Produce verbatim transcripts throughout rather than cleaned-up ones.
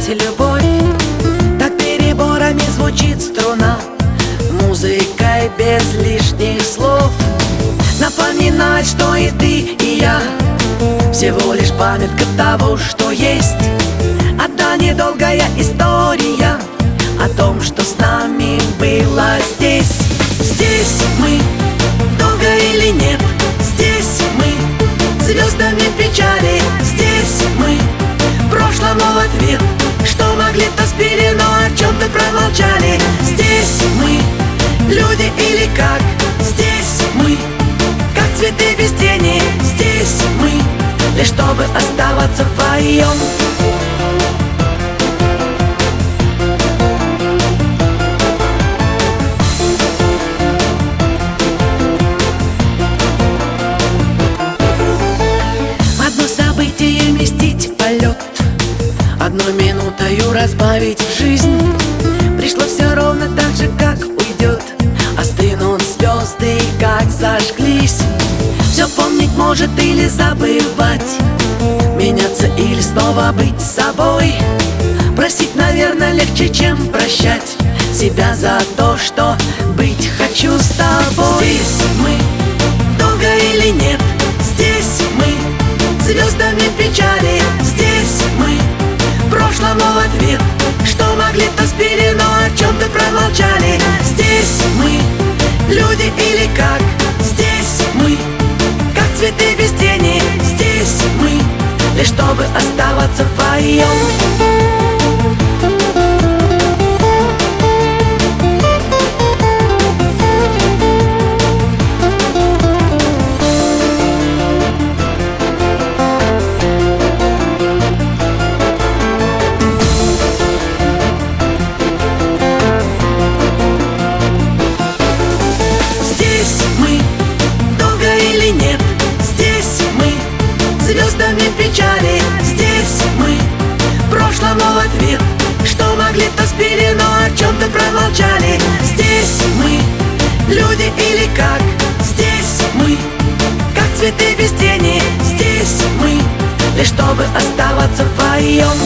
сказать любовь. Так переборами звучит струна, музыкой без лишних слов. Напоминать, что и ты, и я всего лишь памятка того, что есть. Одна недолгая история о том, что с нами было здесь. Здесь мы, долго или нет, здесь мы, звездами печали. Здесь мы, прошлому в ответ, что могли, то спели, но о чем-то промолчали. Здесь мы, люди или как, здесь мы, как цветы без тени. Здесь мы, лишь чтобы оставаться вдвоем. Одной минутою разбавить жизнь. Пришло все ровно так же, как уйдет. Остынут звезды, как зажглись. Все помнить может или забывать, меняться или снова быть собой. Просить, наверное, легче, чем прощать себя за то, что быть хочу с тобой. Здесь мы, долго или нет, здесь мы, звездами печали. Здесь мы, прошлому в ответ, что могли, то спели, но о чем-то промолчали. Здесь мы, люди или как, здесь мы, как цветы без тени. Здесь мы, лишь чтобы оставаться вдвоем. Звездами печали. Здесь мы, прошлому в ответ, что могли, то спели, но о чем-то промолчали. Здесь мы, люди или как, здесь мы, как цветы без тени. Здесь мы, лишь чтобы оставаться вдвоем.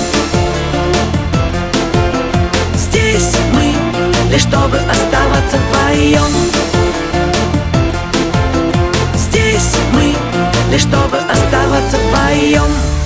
Здесь мы, лишь чтобы оставаться вдвоем. Здесь мы, лишь чтобы оставаться вдвоем.